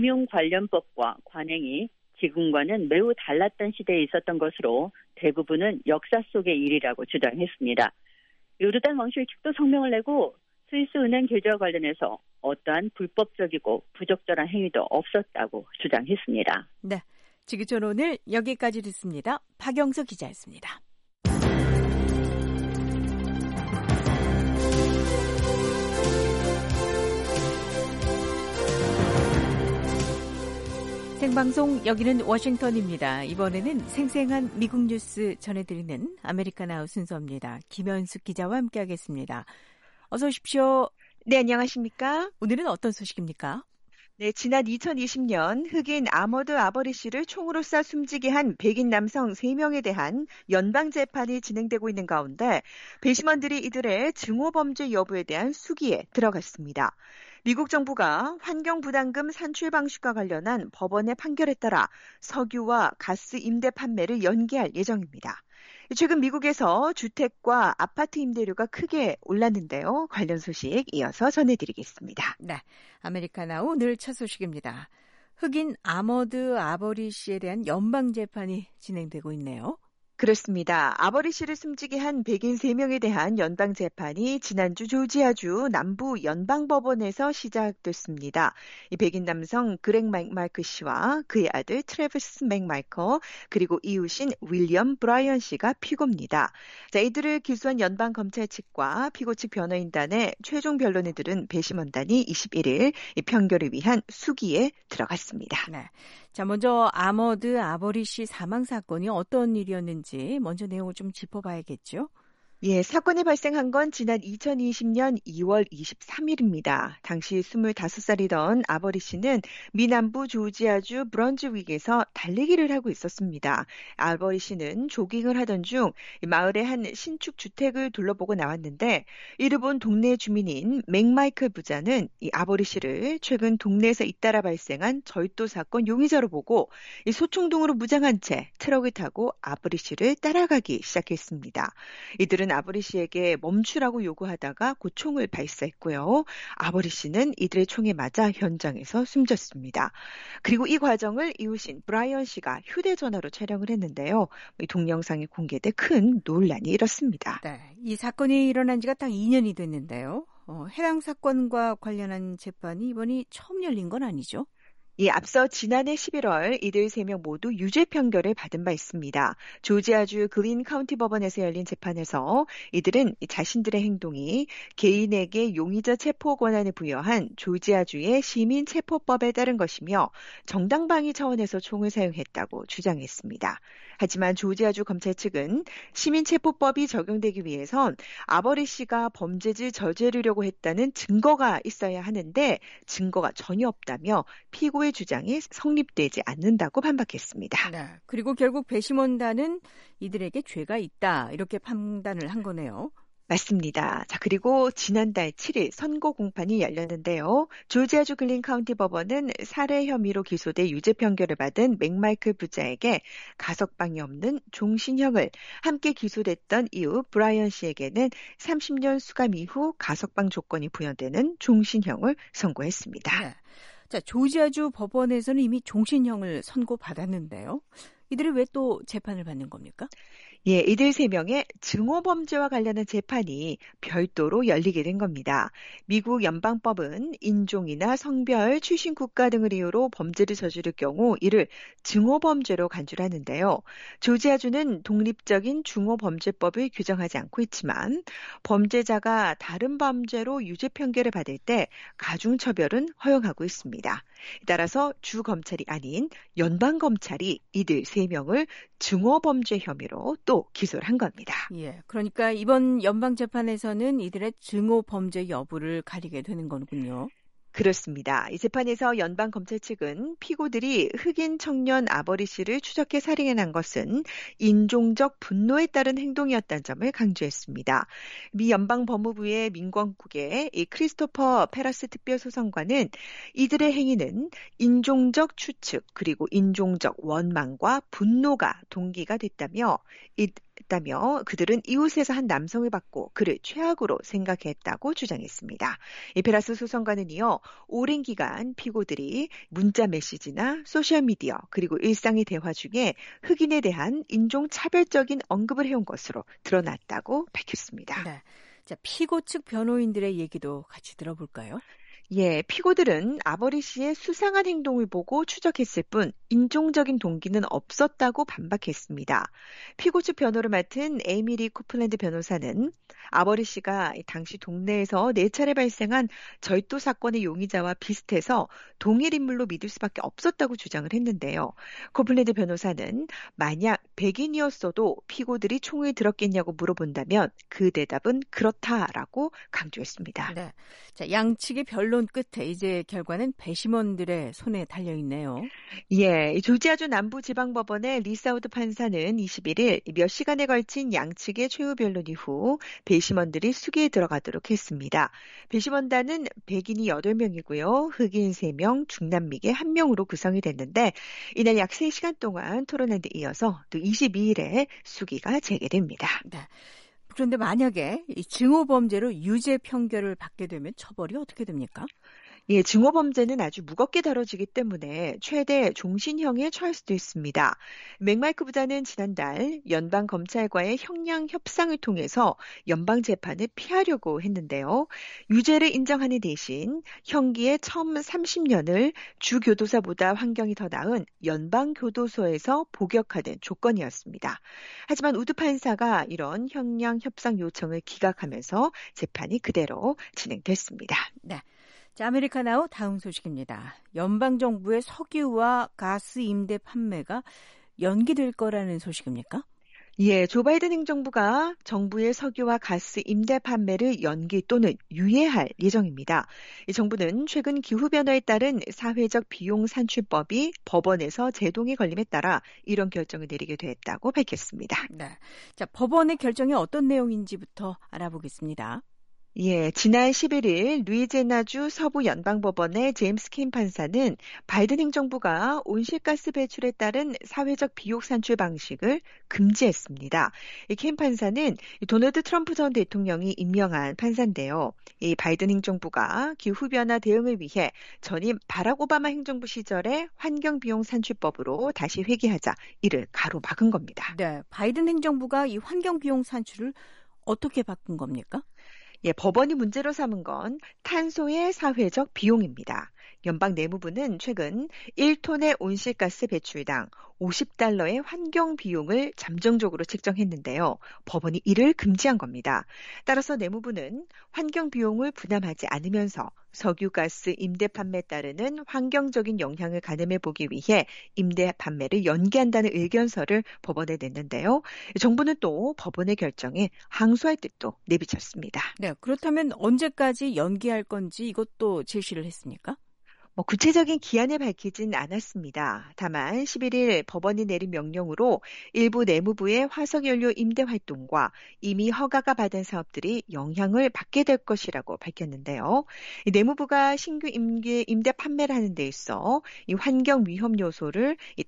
금융관련법과 관행이 지금과는 매우 달랐던 시대에 있었던 것으로 대부분은 역사 속의 일이라고 주장했습니다. 요르단 왕실 측도 성명을 내고 스위스 은행 계좌와 관련해서 어떠한 불법적이고 부적절한 행위도 없었다고 주장했습니다. 네, 지구촌 오늘 여기까지 듣습니다. 박영서 기자였습니다. 생방송 여기는 워싱턴입니다. 이번에는 생생한 미국 뉴스 전해드리는 아메리카나우 순서입니다. 김현숙 기자와 함께하겠습니다. 어서 오십시오. 네, 안녕하십니까? 오늘은 어떤 소식입니까? 네, 지난 2020년 흑인 아머드 아버리 씨를 총으로 쏴 숨지게 한 백인 남성 3명에 대한 연방 재판이 진행되고 있는 가운데 배심원들이 이들의 증오 범죄 여부에 대한 수기에 들어갔습니다. 미국 정부가 환경부담금 산출 방식과 관련한 법원의 판결에 따라 석유와 가스 임대 판매를 연기할 예정입니다. 최근 미국에서 주택과 아파트 임대료가 크게 올랐는데요. 관련 소식 이어서 전해드리겠습니다. 네, 아메리카나우 늘 첫 소식입니다. 흑인 아머드 아버리 씨에 대한 연방 재판이 진행되고 있네요. 그렇습니다. 아버리 씨를 숨지게 한 백인 3명에 대한 연방 재판이 지난주 조지아주 남부 연방법원에서 시작됐습니다. 이 백인 남성 그렉 맥마이크 씨와 그의 아들 트래비스 맥마이커 그리고 이웃인 윌리엄 브라이언 씨가 피고입니다. 자, 이들을 기소한 연방 검찰 측과 피고 측 변호인단의 최종 변론에 들은 배심원단이 21일 이 판결을 위한 수기에 들어갔습니다. 네. 자, 먼저 아머드 아버리 씨 사망 사건이 어떤 일이었는지 먼저 내용을 좀 짚어봐야겠죠? 예, 사건이 발생한 건 지난 2020년 2월 23일입니다. 당시 25살이던 아버리 씨는 미남부 조지아주 브런즈윅에서 달리기를 하고 있었습니다. 아버리 씨는 조깅을 하던 중 마을의 한 신축 주택을 둘러보고 나왔는데 이를 본 동네 주민인 맥마이클 부자는 이 아버리 씨를 최근 동네에서 잇따라 발생한 절도 사건 용의자로 보고 이 소총동으로 무장한 채 트럭을 타고 아버리 씨를 따라가기 시작했습니다. 이들은 아버리 씨에게 멈추라고 요구하다가 그 총을 발사했고요. 아버리 씨는 이들의 총에 맞아 현장에서 숨졌습니다. 그리고 이 과정을 이웃인 브라이언 씨가 휴대전화로 촬영을 했는데요. 이 동영상이 공개돼 큰 논란이 일었습니다. 네, 이 사건이 일어난 지가 딱 2년이 됐는데요. 해당 사건과 관련한 재판이 이번이 처음 열린 건 아니죠? 이 앞서 지난해 11월 이들 3명 모두 유죄 판결을 받은 바 있습니다. 조지아주 글린 카운티 법원에서 열린 재판에서 이들은 자신들의 행동이 개인에게 용의자 체포 권한을 부여한 조지아주의 시민 체포법에 따른 것이며 정당방위 차원에서 총을 사용했다고 주장했습니다. 하지만 조지아주 검찰 측은 시민체포법이 적용되기 위해선 아버리 씨가 범죄를 저지르려고 했다는 증거가 있어야 하는데 증거가 전혀 없다며 피고의 주장이 성립되지 않는다고 반박했습니다. 네, 그리고 결국 배심원단은 이들에게 죄가 있다 이렇게 판단을 한 거네요. 맞습니다. 자, 그리고 지난달 7일 선고 공판이 열렸는데요. 조지아주 글린 카운티 법원은 살해 혐의로 기소돼 유죄 판결을 받은 맥마이클 부자에게 가석방이 없는 종신형을, 함께 기소됐던 이후 브라이언 씨에게는 30년 수감 이후 가석방 조건이 부여되는 종신형을 선고했습니다. 네. 자, 조지아주 법원에서는 이미 종신형을 선고받았는데요. 이들이 왜 또 재판을 받는 겁니까? 예, 이들 3명의 증오범죄와 관련한 재판이 별도로 열리게 된 겁니다. 미국 연방법은 인종이나 성별, 출신 국가 등을 이유로 범죄를 저지를 경우 이를 증오범죄로 간주하는데요. 조지아주는 독립적인 중오범죄법을 규정하지 않고 있지만 범죄자가 다른 범죄로 유죄 판결을 받을 때 가중처벌은 허용하고 있습니다. 따라서 주 검찰이 아닌 연방 검찰이 이들 3명을 증오범죄 혐의로 또 기소를 한 겁니다. 예, 그러니까 이번 연방재판에서는 이들의 증오범죄 여부를 가리게 되는 거군요. 그렇습니다. 이 재판에서 연방검찰 측은 피고들이 흑인 청년 아버리 씨를 추적해 살인한 것은 인종적 분노에 따른 행동이었다는 점을 강조했습니다. 미 연방법무부의 민권국의 이 크리스토퍼 페라스 특별소송관은 이들의 행위는 인종적 추측 그리고 인종적 원망과 분노가 동기가 됐다며 그들은 이웃에서 한 남성을 받고 그를 최악으로 생각했다고 주장했습니다. 이 페라스 소송관은 이어 오랜 기간 피고들이 문자 메시지나 소셜미디어 그리고 일상의 대화 중에 흑인에 대한 인종차별적인 언급을 해온 것으로 드러났다고 밝혔습니다. 네. 자, 피고 측 변호인들의 얘기도 같이 들어볼까요? 예, 피고들은 아버리 씨의 수상한 행동을 보고 추적했을 뿐 인종적인 동기는 없었다고 반박했습니다. 피고 측 변호를 맡은 에이미리 코플랜드 변호사는 아버리 씨가 당시 동네에서 4차례 발생한 절도 사건의 용의자와 비슷해서 동일 인물로 믿을 수밖에 없었다고 주장을 했는데요. 코플랜드 변호사는 만약 백인이었어도 피고들이 총을 들었겠냐고 물어본다면 그 대답은 그렇다라고 강조했습니다. 네. 자, 양측의 변론 끝에 이제 결과는 배심원들의 손에 달려 있네요. 예, 조지아주 남부지방법원의 리사우드 판사는 21일 몇 시간에 걸친 양측의 최후 변론 이후 배심원들이 수기에 들어가도록 했습니다. 배심원단은 백인이 8명이고요. 흑인 3명, 중남미계 1명으로 구성이 됐는데 이날 약 3시간 동안 토론한 데 이어서 또 22일에 수기가 재개됩니다. 네. 그런데 만약에 이 증오범죄로 유죄 판결을 받게 되면 처벌이 어떻게 됩니까? 예, 증오범죄는 아주 무겁게 다뤄지기 때문에 최대 종신형에 처할 수도 있습니다. 맥마이크 부자는 지난달 연방검찰과의 형량 협상을 통해서 연방재판을 피하려고 했는데요. 유죄를 인정하는 대신 형기의 처음 30년을 주교도소보다 환경이 더 나은 연방교도소에서 복역하는 조건이었습니다. 하지만 우드 판사가 이런 형량 협상 요청을 기각하면서 재판이 그대로 진행됐습니다. 네. 자, 아메리카나우 다음 소식입니다. 연방정부의 석유와 가스 임대 판매가 연기될 거라는 소식입니까? 예, 조 바이든 행정부가 정부의 석유와 가스 임대 판매를 연기 또는 유예할 예정입니다. 이 정부는 최근 기후변화에 따른 사회적 비용 산출법이 법원에서 제동이 걸림에 따라 이런 결정을 내리게 됐다고 밝혔습니다. 네. 자, 법원의 결정이 어떤 내용인지부터 알아보겠습니다. 예, 지난 11일 루이지애나주 서부 연방법원의 제임스 킴 판사는 바이든 행정부가 온실가스 배출에 따른 사회적 비용 산출 방식을 금지했습니다. 이 킴 판사는 도널드 트럼프 전 대통령이 임명한 판사인데요. 이 바이든 행정부가 기후변화 대응을 위해 전임 바락 오바마 행정부 시절의 환경비용 산출법으로 다시 회귀하자 이를 가로막은 겁니다. 네, 바이든 행정부가 이 환경비용 산출을 어떻게 바꾼 겁니까? 예, 법원이 문제로 삼은 건 탄소의 사회적 비용입니다. 연방 내무부는 최근 1톤의 온실가스 배출당 $50의 환경 비용을 잠정적으로 책정했는데요. 법원이 이를 금지한 겁니다. 따라서 내무부는 환경 비용을 부담하지 않으면서 석유가스 임대 판매에 따르는 환경적인 영향을 가늠해 보기 위해 임대 판매를 연기한다는 의견서를 법원에 냈는데요. 정부는 또 법원의 결정에 항소할 뜻도 내비쳤습니다. 네, 그렇다면 언제까지 연기할 건지 이것도 제시를 했습니까? 구체적인 기한을 밝히진 않았습니다. 다만 11일 법원이 내린 명령으로 일부 내무부의 화석연료 임대 활동과 이미 허가가 받은 사업들이 영향을 받게 될 것이라고 밝혔는데요. 내무부가 신규 임대 판매를 하는 데 있어 이 환경 위험 요소를 이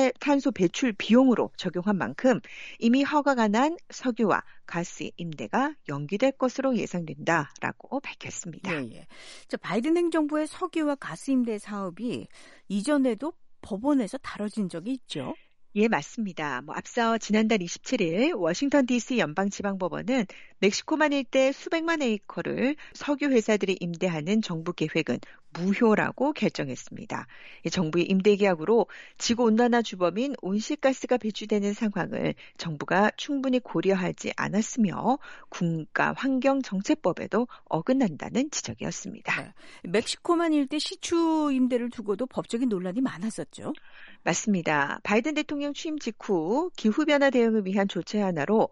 탄소 배출 비용으로 적용한 만큼 이미 허가가 난 석유와 가스 임대가 연기될 것으로 예상된다라고 밝혔습니다. 예. 자, 바이든 행정부의 석유와 가스 임대 사업이 이전에도 법원에서 다뤄진 적이 있죠. 예, 맞습니다. 앞서 지난달 27일 워싱턴 DC 연방지방법원은 멕시코만 일대 수백만 에이커를 석유 회사들이 임대하는 정부 계획은 무효라고 결정했습니다. 정부의 임대 계약으로 지구온난화 주범인 온실가스가 배출되는 상황을 정부가 충분히 고려하지 않았으며 국가환경정책법에도 어긋난다는 지적이었습니다. 네. 멕시코만 일대 시추 임대를 두고도 법적인 논란이 많았었죠. 맞습니다. 바이든 대통령 취임 직후 기후변화 대응을 위한 조치 하나로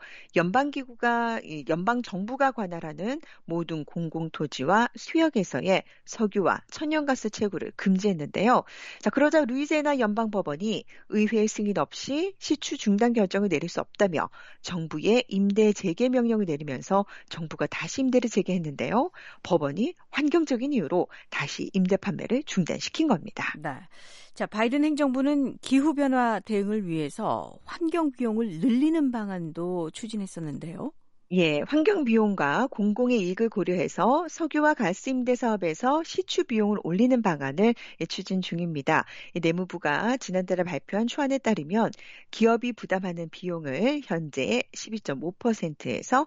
연방정부가 관할하는 모든 공공토지와 수역에서의 석유와 천연가스 채굴을 금지했는데요. 자, 그러자 루이지애나 연방법원이 의회 승인 없이 시추 중단 결정을 내릴 수 없다며 정부의 임대 재개 명령을 내리면서 정부가 다시 임대를 재개했는데요. 법원이 환경적인 이유로 다시 임대 판매를 중단시킨 겁니다. 네. 자, 바이든 행정부는 기후변화 대응을 위해서 환경 비용을 늘리는 방안도 추진했었는데요. 예, 환경 비용과 공공의 이익을 고려해서 석유와 가스 임대 사업에서 시추 비용을 올리는 방안을 추진 중입니다. 내무부가 지난달에 발표한 초안에 따르면 기업이 부담하는 비용을 현재의 12.5%에서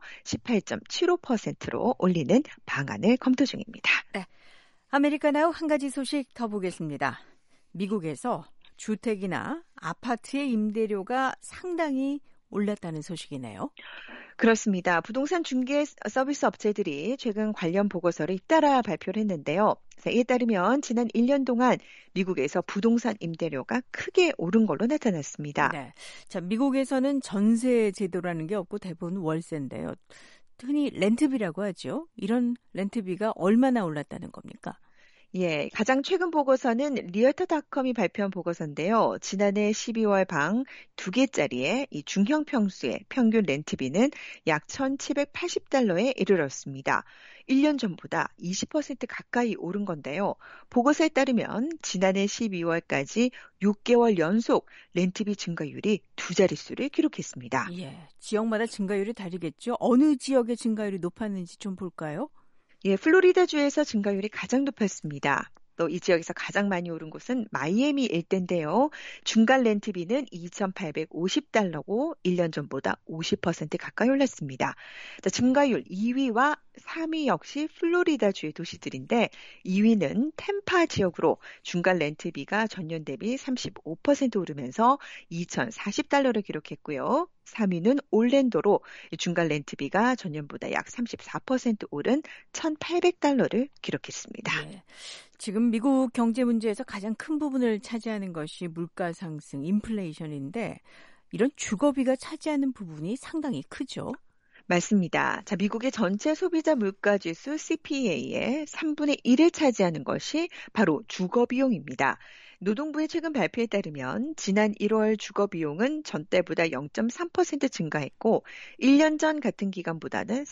18.75%로 올리는 방안을 검토 중입니다. 네. 아메리카나우 한 가지 소식 더 보겠습니다. 미국에서 주택이나 아파트의 임대료가 상당히 올랐다는 소식이네요. 그렇습니다. 부동산 중개 서비스 업체들이 최근 관련 보고서를 잇따라 발표를 했는데요. 이에 따르면 지난 1년 동안 미국에서 부동산 임대료가 크게 오른 걸로 나타났습니다. 네. 자, 미국에서는 전세 제도라는 게 없고 대부분 월세인데요. 흔히 렌트비라고 하죠. 이런 렌트비가 얼마나 올랐다는 겁니까? 예, 가장 최근 보고서는 리얼터닷컴이 발표한 보고서인데요. 지난해 12월 방 2개짜리의 이 중형 평수의 평균 렌트비는 약 $1,780에 이르렀습니다. 1년 전보다 20% 가까이 오른 건데요. 보고서에 따르면 지난해 12월까지 6개월 연속 렌트비 증가율이 두 자릿수를 기록했습니다. 예, 지역마다 증가율이 다르겠죠. 어느 지역의 증가율이 높았는지 좀 볼까요? 예, 플로리다주에서 증가율이 가장 높았습니다. 또 이 지역에서 가장 많이 오른 곳은 마이애미 일대인데요. 중간 렌트비는 $2,850고 1년 전보다 50% 가까이 올랐습니다. 자, 증가율 2위와 3위 역시 플로리다주의 도시들인데 2위는 템파 지역으로 중간 렌트비가 전년 대비 35% 오르면서 $2,040를 기록했고요. 3위는 올랜도로 중간 렌트비가 전년보다 약 34% 오른 $1,800를 기록했습니다. 네. 지금 미국 경제 문제에서 가장 큰 부분을 차지하는 것이 물가 상승, 인플레이션인데 이런 주거비가 차지하는 부분이 상당히 크죠. 맞습니다. 자, 미국의 전체 소비자 물가지수 CPI의 3분의 1을 차지하는 것이 바로 주거비용입니다. 노동부의 최근 발표에 따르면 지난 1월 주거비용은 전때보다 0.3% 증가했고 1년 전 같은 기간보다는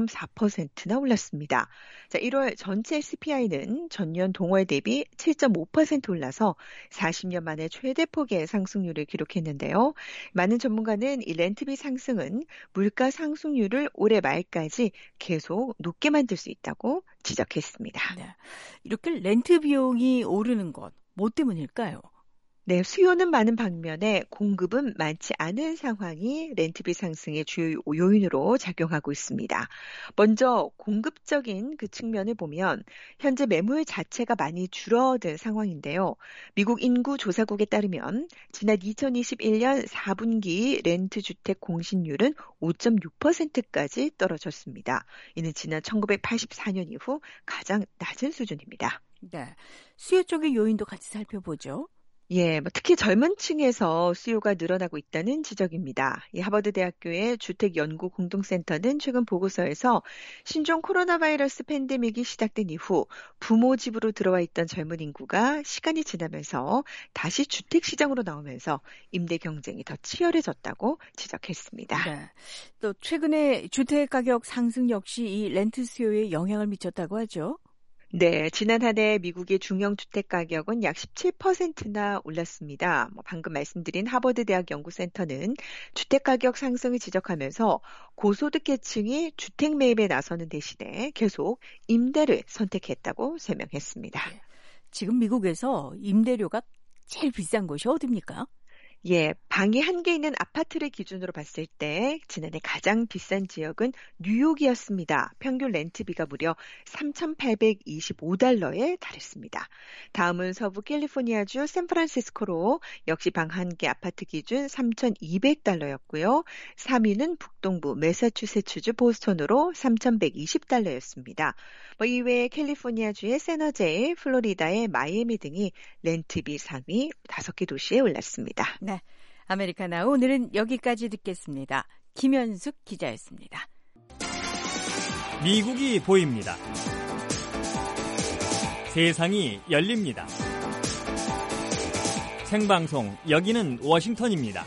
4.4%나 올랐습니다. 자, 1월 전체 CPI는 전년 동월 대비 7.5% 올라서 40년 만에 최대 폭의 상승률을 기록했는데요. 많은 전문가는 이 렌트비 상승은 물가 상승률을 올해 말까지 계속 높게 만들 수 있다고 지적했습니다. 네. 이렇게 렌트 비용이 오르는 것, 뭐 때문일까요? 네, 수요는 많은 반면에 공급은 많지 않은 상황이 렌트비 상승의 주요 요인으로 작용하고 있습니다. 먼저 공급적인 그 측면을 보면 현재 매물 자체가 많이 줄어든 상황인데요. 미국 인구조사국에 따르면 지난 2021년 4분기 렌트주택 공실률은 5.6%까지 떨어졌습니다. 이는 지난 1984년 이후 가장 낮은 수준입니다. 네, 수요 쪽의 요인도 같이 살펴보죠. 예, 특히 젊은 층에서 수요가 늘어나고 있다는 지적입니다. 하버드 대학교의 주택연구공동센터는 최근 보고서에서 신종 코로나 바이러스 팬데믹이 시작된 이후 부모 집으로 들어와 있던 젊은 인구가 시간이 지나면서 다시 주택 시장으로 나오면서 임대 경쟁이 더 치열해졌다고 지적했습니다. 네. 또 최근에 주택 가격 상승 역시 이 렌트 수요에 영향을 미쳤다고 하죠. 네, 지난 한 해 미국의 중형주택 가격은 약 17%나 올랐습니다. 방금 말씀드린 하버드 대학 연구센터는 주택 가격 상승을 지적하면서 고소득 계층이 주택 매입에 나서는 대신에 계속 임대를 선택했다고 설명했습니다. 네. 지금 미국에서 임대료가 제일 비싼 곳이 어디입니까? 예, 방이 한 개 있는 아파트를 기준으로 봤을 때 지난해 가장 비싼 지역은 뉴욕이었습니다. 평균 렌트비가 무려 $3,825에 달했습니다. 다음은 서부 캘리포니아주 샌프란시스코로 역시 방 한 개 아파트 기준 $3,200였고요. 3위는 북동부 매사추세츠주 보스턴으로 $3,120였습니다. 이외에 캘리포니아주의 샌호제, 플로리다의 마이애미 등이 렌트비 상위 5개 도시에 올랐습니다. 네, 아메리카나 오늘은 여기까지 듣겠습니다. 김현숙 기자였습니다. 미국이 보입니다. 세상이 열립니다. 생방송 여기는 워싱턴입니다.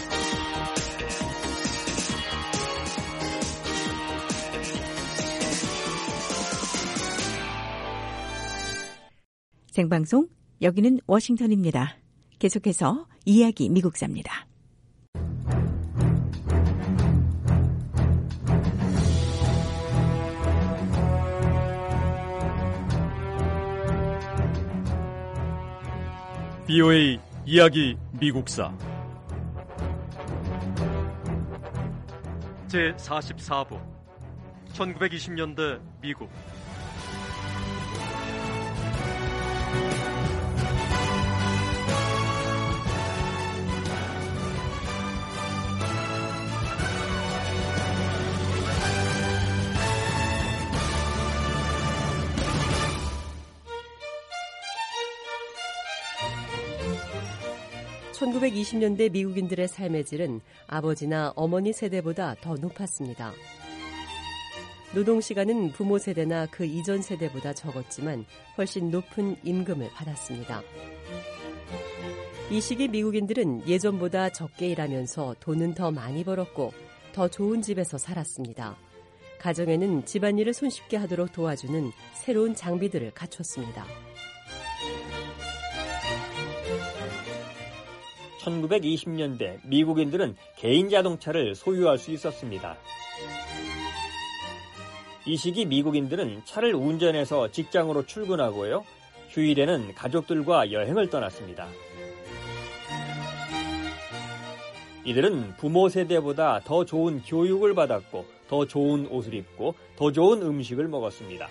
생방송 여기는 워싱턴입니다. 계속해서 이야기 미국사입니다. BOA 이야기 미국사 제44부 1920년대 미국 (1920년대) 미국인들의 삶의 질은 아버지나 어머니 세대보다 더 높았습니다. 노동시간은 부모 세대나 그 이전 세대보다 적었지만 훨씬 높은 임금을 받았습니다. 이 시기 미국인들은 예전보다 적게 일하면서 돈은 더 많이 벌었고 더 좋은 집에서 살았습니다. 가정에는 집안일을 손쉽게 하도록 도와주는 새로운 장비들을 갖췄습니다. 1920년대 미국인들은 개인 자동차를 소유할 수 있었습니다. 이 시기 미국인들은 차를 운전해서 직장으로 출근하고요. 휴일에는 가족들과 여행을 떠났습니다. 이들은 부모 세대보다 더 좋은 교육을 받았고 더 좋은 옷을 입고 더 좋은 음식을 먹었습니다.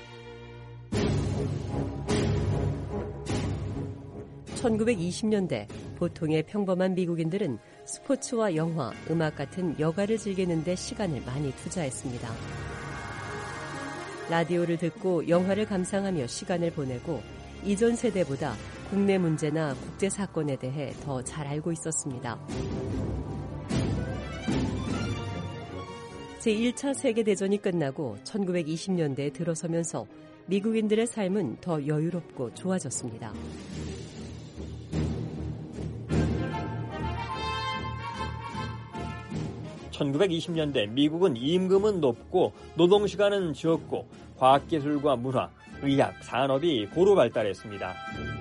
1920년대 보통의 평범한 미국인들은 스포츠와 영화, 음악 같은 여가를 즐기는 데 시간을 많이 투자했습니다. 라디오를 듣고 영화를 감상하며 시간을 보내고 이전 세대보다 국내 문제나 국제 사건에 대해 더 잘 알고 있었습니다. 제1차 세계대전이 끝나고 1920년대에 들어서면서 미국인들의 삶은 더 여유롭고 좋아졌습니다. (1920년대) 미국은 임금은 높고 노동시간은 적고 과학기술과 문화, 의학, 산업이 고루 발달했습니다.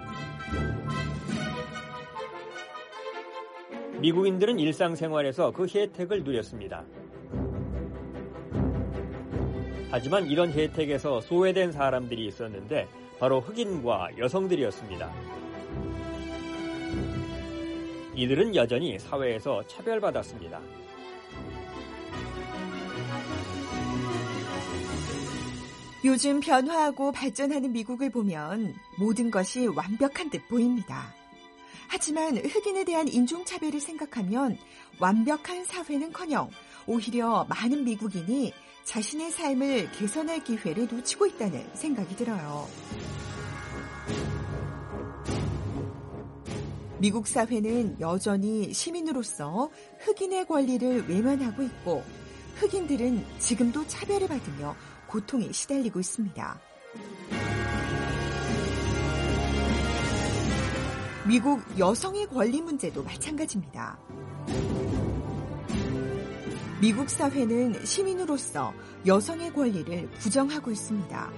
미국인들은 일상생활에서 그 혜택을 누렸습니다. 하지만 이런 혜택에서 소외된 사람들이 있었는데 바로 흑인과 여성들이었습니다. 이들은 여전히 사회에서 차별받았습니다. 요즘 변화하고 발전하는 미국을 보면 모든 것이 완벽한 듯 보입니다. 하지만 흑인에 대한 인종차별을 생각하면 완벽한 사회는커녕 오히려 많은 미국인이 자신의 삶을 개선할 기회를 놓치고 있다는 생각이 들어요. 미국 사회는 여전히 시민으로서 흑인의 권리를 외면하고 있고 흑인들은 지금도 차별을 받으며 고통에 시달리고 있습니다. 미국 여성의 권리 문제도 마찬가지입니다. 미국 사회는 시민으로서 여성의 권리를 부정하고 있습니다.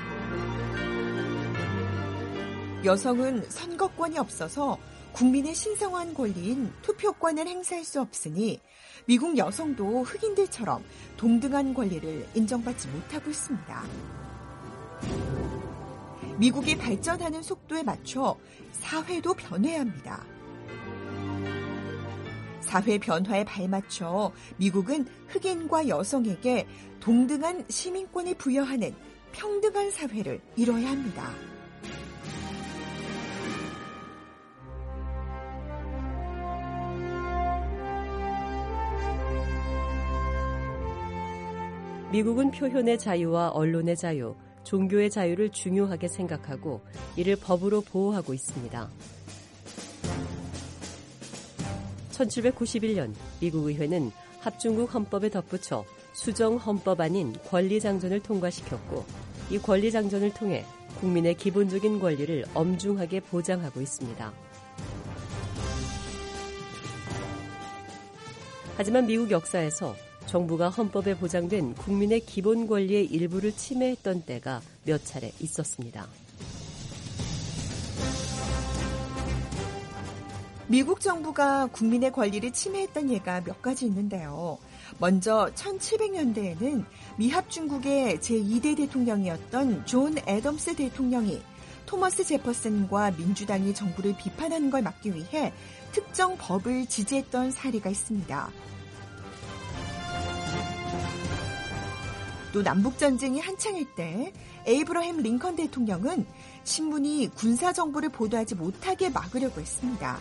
여성은 선거권이 없어서 국민의 신성한 권리인 투표권을 행사할 수 없으니 미국 여성도 흑인들처럼 동등한 권리를 인정받지 못하고 있습니다. 미국이 발전하는 속도에 맞춰 사회도 변해야 합니다. 사회 변화에 발맞춰 미국은 흑인과 여성에게 동등한 시민권을 부여하는 평등한 사회를 이뤄야 합니다. 미국은 표현의 자유와 언론의 자유, 종교의 자유를 중요하게 생각하고 이를 법으로 보호하고 있습니다. 1791년 미국 의회는 합중국 헌법에 덧붙여 수정 헌법안인 권리장전을 통과시켰고 이 권리장전을 통해 국민의 기본적인 권리를 엄중하게 보장하고 있습니다. 하지만 미국 역사에서 정부가 헌법에 보장된 국민의 기본 권리의 일부를 침해했던 때가 몇 차례 있었습니다. 미국 정부가 국민의 권리를 침해했던 예가 몇 가지 있는데요. 먼저 1700년대에는 미합중국의 제2대 대통령이었던 존 애덤스 대통령이 토머스 제퍼슨과 민주당이 정부를 비판하는 걸 막기 위해 특정 법을 지지했던 사례가 있습니다. 또 남북전쟁이 한창일 때 에이브러햄 링컨 대통령은 신문이 군사정보를 보도하지 못하게 막으려고 했습니다.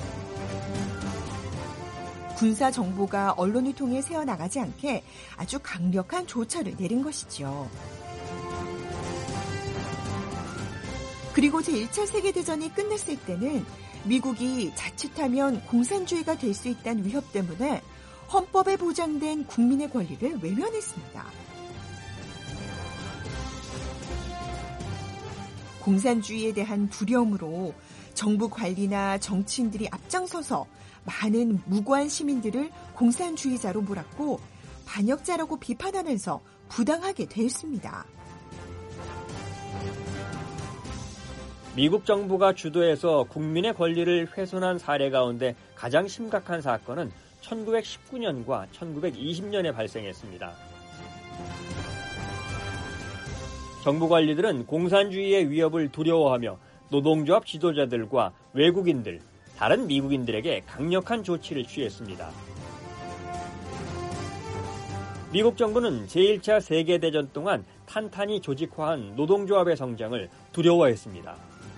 군사정보가 언론을 통해 새어나가지 않게 아주 강력한 조처를 내린 것이죠. 그리고 제1차 세계대전이 끝났을 때는 미국이 자칫하면 공산주의가 될 수 있다는 위협 때문에 헌법에 보장된 국민의 권리를 외면했습니다. 공산주의에 대한 두려움으로 정부 관리나 정치인들이 앞장서서 많은 무고한 시민들을 공산주의자로 몰았고 반역자라고 비판하면서 부당하게 대했습니다. 미국 정부가 주도해서 국민의 권리를 훼손한 사례 가운데 가장 심각한 사건은 1919년과 1920년에 발생했습니다. 정부 관리들은 공산주의의 위협을 두려워하며 노동조합 지도자들과 외국인들, 다른 미국인들에게 강력한 조치를 취했습니다. 미국 정부는 제1차 세계대전 동안 탄탄히 조직화한 노동조합의 성장을 두려워했습니다.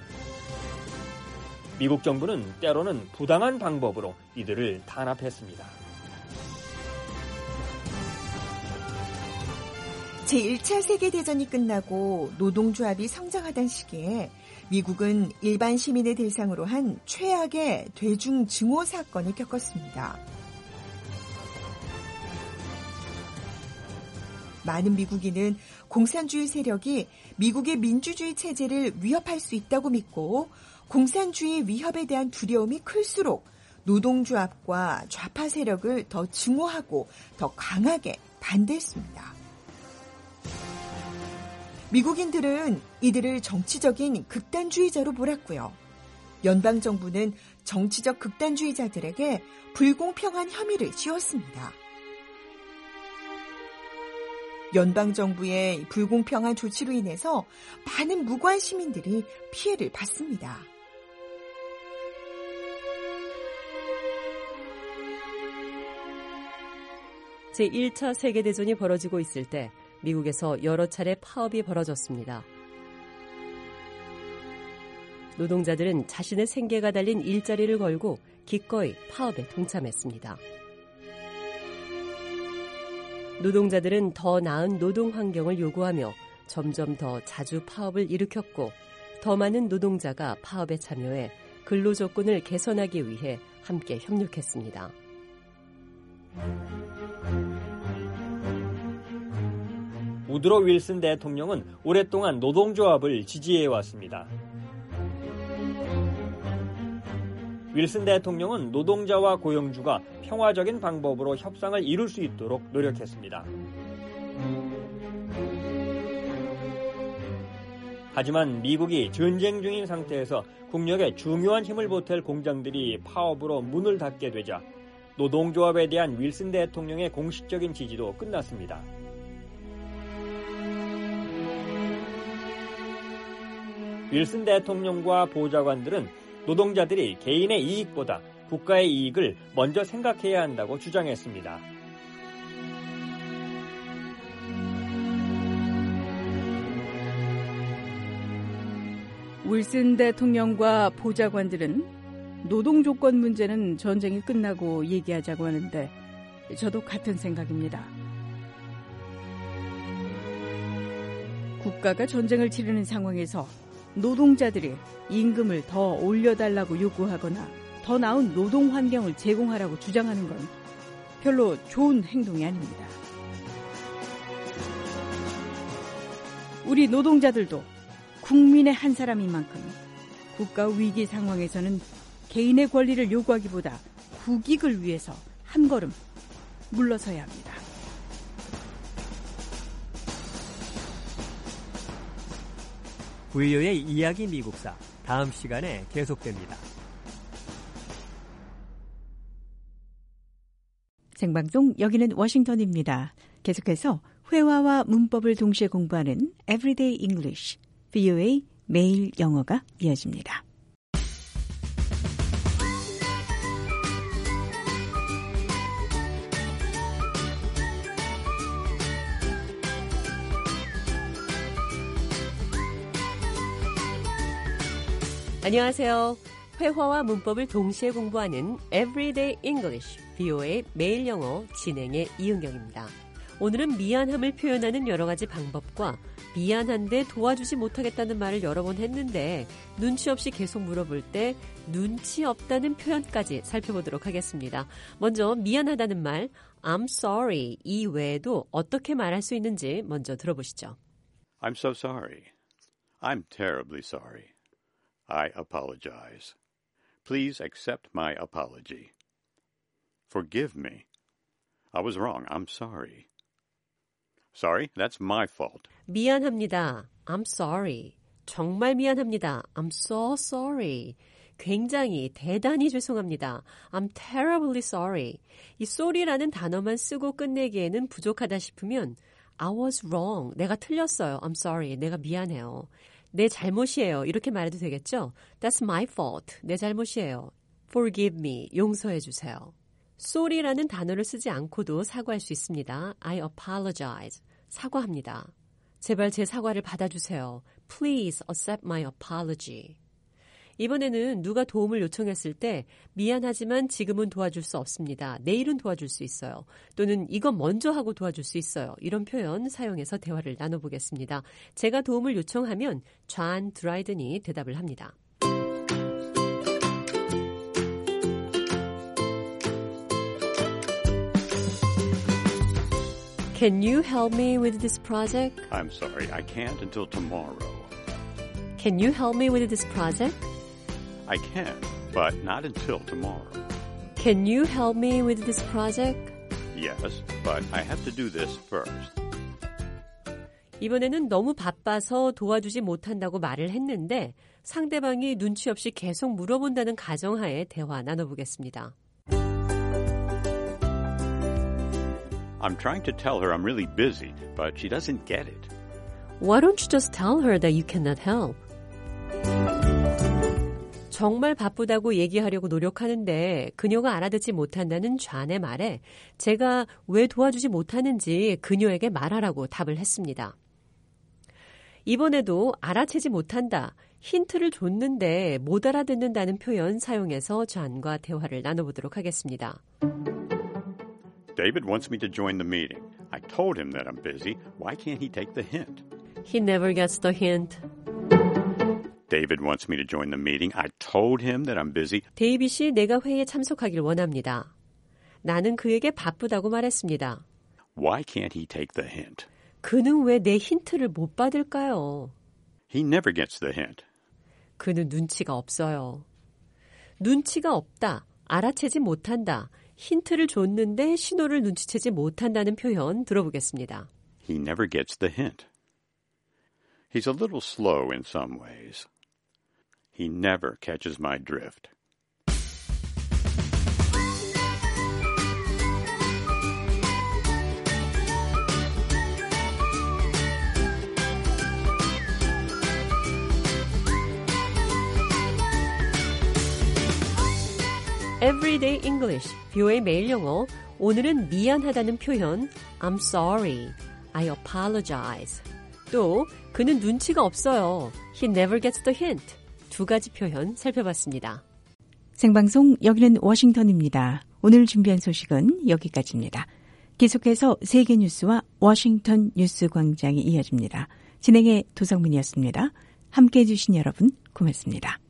미국 정부는 때로는 부당한 방법으로 이들을 탄압했습니다. 제1차 세계대전이 끝나고 노동조합이 성장하던 시기에 미국은 일반 시민을 대상으로 한 최악의 대중증오 사건을 겪었습니다. 많은 미국인은 공산주의 세력이 미국의 민주주의 체제를 위협할 수 있다고 믿고 공산주의 위협에 대한 두려움이 클수록 노동조합과 좌파 세력을 더 증오하고 더 강하게 반대했습니다. 미국인들은 이들을 정치적인 극단주의자로 몰았고요. 연방정부는 정치적 극단주의자들에게 불공평한 혐의를 씌웠습니다. 연방정부의 불공평한 조치로 인해서 많은 무고한 시민들이 피해를 받습니다. 제1차 세계대전이 벌어지고 있을 때 미국에서 여러 차례 파업이 벌어졌습니다. 노동자들은 자신의 생계가 달린 일자리를 걸고 기꺼이 파업에 동참했습니다. 노동자들은 더 나은 노동 환경을 요구하며 점점 더 자주 파업을 일으켰고 더 많은 노동자가 파업에 참여해 근로조건을 개선하기 위해 함께 협력했습니다. 우드로 윌슨 대통령은 오랫동안 노동조합을 지지해왔습니다. 윌슨 대통령은 노동자와 고용주가 평화적인 방법으로 협상을 이룰 수 있도록 노력했습니다. 하지만 미국이 전쟁 중인 상태에서 국력에 중요한 힘을 보탤 공장들이 파업으로 문을 닫게 되자 노동조합에 대한 윌슨 대통령의 공식적인 지지도 끝났습니다. 윌슨 대통령과 보좌관들은 노동자들이 개인의 이익보다 국가의 이익을 먼저 생각해야 한다고 주장했습니다. 윌슨 대통령과 보좌관들은 노동 조건 문제는 전쟁이 끝나고 얘기하자고 하는데 저도 같은 생각입니다. 국가가 전쟁을 치르는 상황에서 노동자들이 임금을 더 올려달라고 요구하거나 더 나은 노동 환경을 제공하라고 주장하는 건 별로 좋은 행동이 아닙니다. 우리 노동자들도 국민의 한 사람인 만큼 국가 위기 상황에서는 개인의 권리를 요구하기보다 국익을 위해서 한 걸음 물러서야 합니다. VOA의 이야기 미국사 다음 시간에 계속됩니다. 생방송 여기는 워싱턴입니다. 계속해서 회화와 문법을 동시에 공부하는 Everyday English, VOA 매일 영어가 이어집니다. 안녕하세요. 회화와 문법을 동시에 공부하는 Everyday English, VOA 매일 영어 진행의 이은경입니다. 오늘은 미안함을 표현하는 여러 가지 방법과 미안한데 도와주지 못하겠다는 말을 여러 번 했는데 눈치 없이 계속 물어볼 때 눈치 없다는 표현까지 살펴보도록 하겠습니다. 먼저 미안하다는 말, I'm sorry 이 외에도 어떻게 말할 수 있는지 먼저 들어보시죠. I'm so sorry. I'm terribly sorry. I apologize. Please accept my apology. Forgive me. I was wrong. I'm sorry. Sorry, that's my fault. 미안합니다. I'm sorry. 정말 미안합니다. I'm so sorry. 굉장히 대단히 죄송합니다. I'm terribly sorry. 이 sorry라는 단어만 쓰고 끝내기에는 부족하다 싶으면 I was wrong. 내가 틀렸어요. I'm sorry. 내가 미안해요. 내 잘못이에요. 이렇게 말해도 되겠죠? That's my fault. 내 잘못이에요. Forgive me. 용서해 주세요. sorry라는 단어를 쓰지 않고도 사과할 수 있습니다. I apologize. 사과합니다. 제발 제 사과를 받아주세요. Please accept my apology. 이번에는 누가 도움을 요청했을 때 미안하지만 지금은 도와줄 수 없습니다. 내일은 도와줄 수 있어요. 또는 이건 먼저 하고 도와줄 수 있어요. 이런 표현 사용해서 대화를 나눠보겠습니다. 제가 도움을 요청하면 존 드라이든이 대답을 합니다. Can you help me with this project? I'm sorry, I can't until tomorrow. Can you help me with this project? I can, but not until tomorrow. Can you help me with this project? Yes, but I have to do this first. 이번에는 너무 바빠서 도와주지 못한다고 말을 했는데 상대방이 눈치 없이 계속 물어본다는 가정하에 대화 나눠보겠습니다. I'm trying to tell her I'm really busy, but she doesn't get it. Why don't you just tell her that you cannot help? 정말 바쁘다고 얘기하려고 노력하는데 그녀가 알아듣지 못한다는 좌의 말에 제가 왜 도와주지 못하는지 그녀에게 말하라고 답을 했습니다. 이번에도 알아채지 못한다, 힌트를 줬는데 못 알아듣는다는 표현 사용해서 좌과 대화를 나눠보도록 하겠습니다. David wants me to join the meeting. I told him that I'm busy. Why can't he take the hint? He never gets the hint. David wants me to join the meeting. I told him that I'm busy. 데이빗이 내가 회의에 참석하길 원합니다. 나는 그에게 바쁘다고 말했습니다. Why can't he take the hint? 그는 왜 내 힌트를 못 받을까요? He never gets the hint. 그는 눈치가 없어요. 눈치가 없다, 알아채지 못한다, 힌트를 줬는데 신호를 눈치채지 못한다는 표현 들어보겠습니다. He never gets the hint. He's a little slow in some ways. He never catches my drift. Everyday English, 뷰의 매일 영어. 오늘은 미안하다는 표현 I'm sorry, I apologize. 또 그는 눈치가 없어요. He never gets the hint. 두 가지 표현 살펴봤습니다. 생방송 여기는 워싱턴입니다. 오늘 준비한 소식은 여기까지입니다. 계속해서 세계 뉴스와 워싱턴 뉴스 광장이 이어집니다. 진행의 도성민이었습니다. 함께해 주신 여러분 고맙습니다.